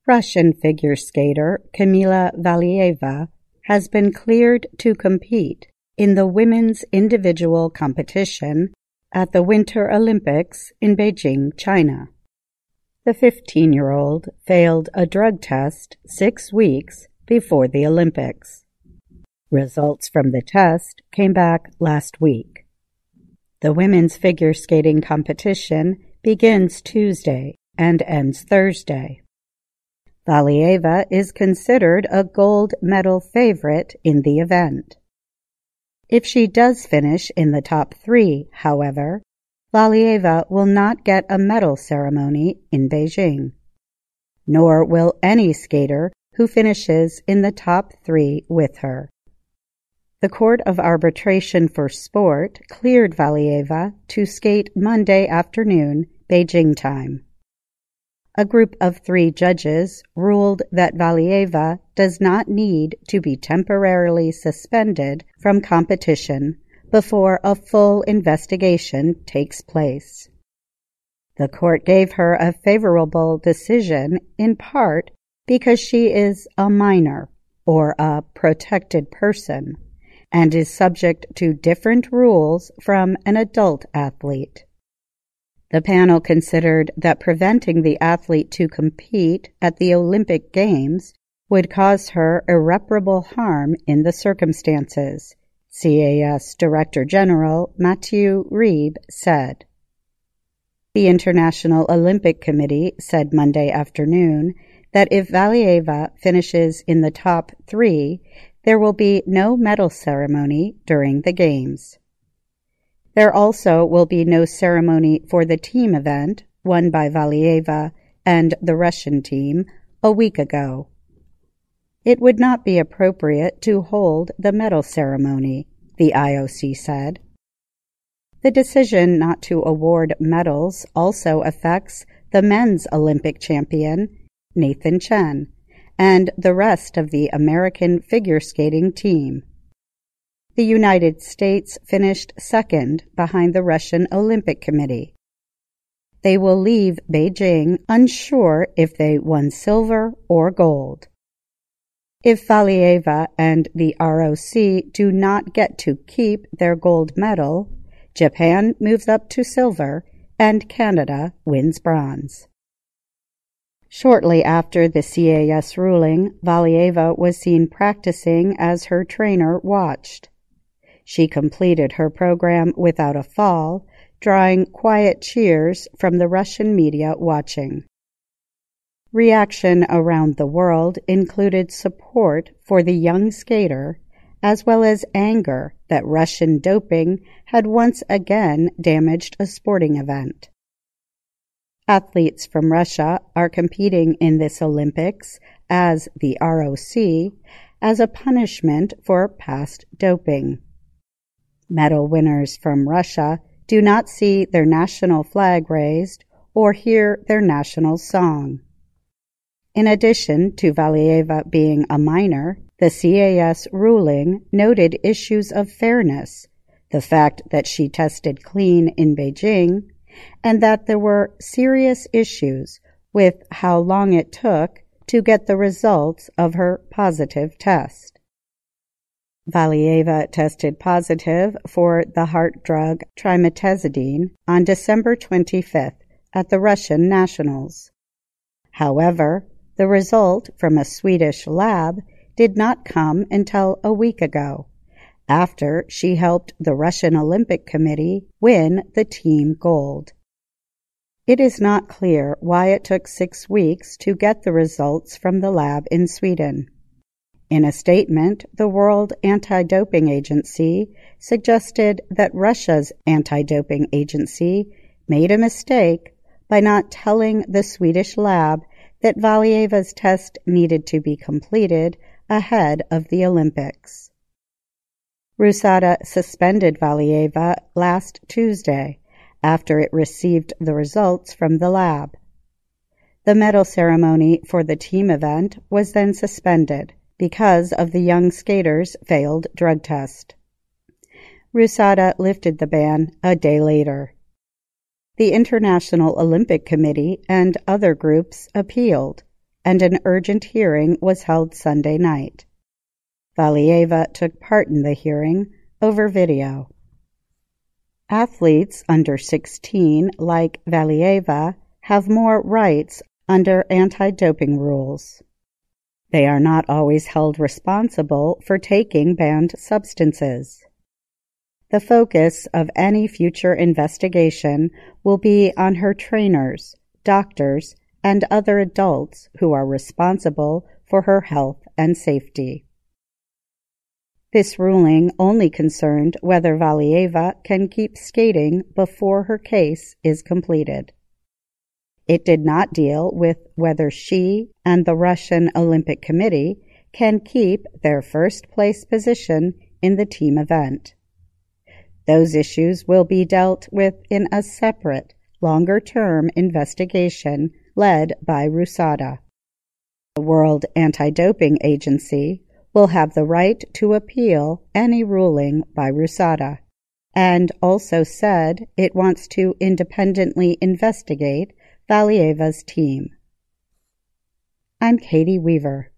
Russian figure skater Kamila Valieva has been cleared to compete in the women's individual competition at the Winter Olympics in Beijing, China. The 15-year-old failed a drug test 6 weeks before the Olympics. Results from the test came back last week. The women's figure skating competition begins Tuesday and ends Thursday. Valieva is considered a gold medal favorite in the event. If she does finish in the top 3, however, Valieva will not get a medal ceremony in Beijing. Nor will any skater who finishes in the top 3 with her. The Court of Arbitration for Sport cleared Valieva to skate Monday afternoon, Beijing time. A group of 3 judges ruled that Valieva does not need to be temporarily suspended from competition before a full investigation takes place. The court gave her a favorable decision in part because she is a minor, or a protected person, and is subject to different rules from an adult athlete. The panel considered that preventing the athlete to compete at the Olympic Games would cause her irreparable harm in the circumstances, CAS Director General Mathieu Ribes said. The International Olympic Committee said Monday afternoon that if Valieva finishes in the top 3, there will be no medal ceremony during the Games. There also will be no ceremony for the team event won by Valieva and the Russian team a week ago. It would not be appropriate to hold the medal ceremony, the IOC said. The decision not to award medals also affects the men's Olympic champion, Nathan Chen, and the rest of the American figure skating team. The United States finished second behind the Russian Olympic Committee. They will leave Beijing unsure if they won silver or gold. If Valieva and the ROC do not get to keep their gold medal, Japan moves up to silver and Canada wins bronze. Shortly after the CAS ruling, Valieva was seen practicing as her trainer watched. She completed her program without a fall, drawing quiet cheers from the Russian media watching. Reaction around the world included support for the young skater, as well as anger that Russian doping had once again damaged a sporting event. Athletes from Russia are competing in this Olympics as the ROC as a punishment for past doping. Medal winners from Russia do not see their national flag raised or hear their national song. In addition to Valieva being a minor, the CAS ruling noted issues of fairness, the fact that she tested clean in Beijing, and that there were serious issues with how long it took to get the results of her positive test. Valieva tested positive for the heart drug trimetazidine on December 25th at the Russian Nationals. However, the result from a Swedish lab did not come until a week ago, after she helped the Russian Olympic Committee win the team gold. It is not clear why it took 6 weeks to get the results from the lab in Sweden. In a statement, the World Anti-Doping Agency suggested that Russia's anti-doping agency made a mistake by not telling the Swedish lab that Valieva's test needed to be completed ahead of the Olympics. RUSADA suspended Valieva last Tuesday after it received the results from the lab. The medal ceremony for the team event was then suspended because of the young skater's failed drug test. RUSADA lifted the ban a day later. The International Olympic Committee and other groups appealed, and an urgent hearing was held Sunday night. Valieva took part in the hearing over video. Athletes under 16, like Valieva, have more rights under anti-doping rules. They are not always held responsible for taking banned substances. The focus of any future investigation will be on her trainers, doctors, and other adults who are responsible for her health and safety. This ruling only concerned whether Valieva can keep skating before her case is completed. It did not deal with whether she and the Russian Olympic Committee can keep their first-place position in the team event. Those issues will be dealt with in a separate, longer-term investigation led by RUSADA. The World Anti-Doping Agency will have the right to appeal any ruling by RUSADA, and also said it wants to independently investigate Valieva's team. I'm Katie Weaver.